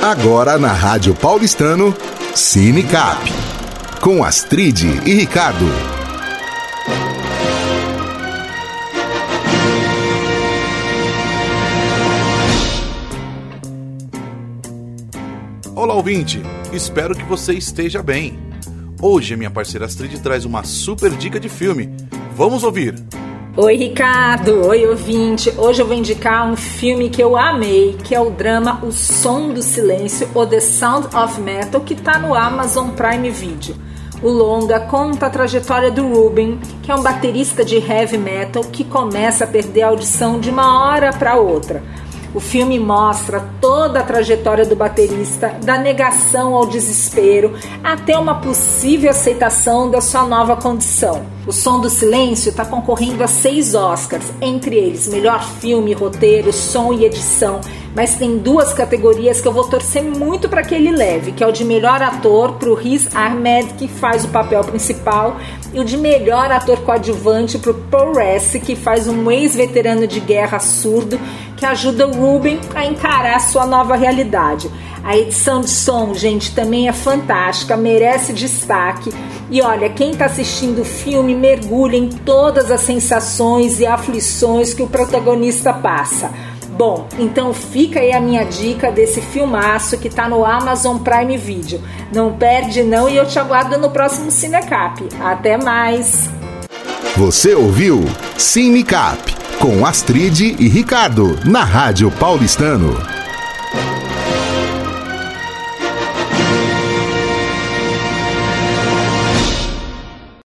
Agora na Rádio Paulistano, Cinecap, com Astrid e Ricardo. Olá, ouvinte! Espero que você esteja bem. Hoje a minha parceira Astrid traz uma super dica de filme. Vamos ouvir! Oi, Ricardo! Oi, ouvinte! Hoje eu vou indicar um filme que eu amei, que é o drama O Som do Silêncio, ou The Sound of Metal, que está no Amazon Prime Video. O longa conta a trajetória do Ruben, que é um baterista de heavy metal que começa a perder a audição de uma hora para outra. O filme mostra toda a trajetória do baterista, da negação ao desespero, até uma possível aceitação da sua nova condição. O Som do Silêncio está concorrendo a 6 Oscars, entre eles melhor filme, roteiro, som e edição, mas tem 2 categorias que eu vou torcer muito para que ele leve, que é o de melhor ator para o Riz Ahmed, que faz o papel principal, e o de melhor ator coadjuvante para o Paul Raci, que faz um ex-veterano de guerra surdo, que ajuda o Ruben a encarar a sua nova realidade. A edição de som, gente, também é fantástica, merece destaque. E olha, quem está assistindo o filme mergulha em todas as sensações e aflições que o protagonista passa. Bom, então fica aí a minha dica desse filmaço que está no Amazon Prime Video. Não perde não e eu te aguardo no próximo Cinecap. Até mais! Você ouviu Cinecap, com Astrid e Ricardo, na Rádio Paulistano.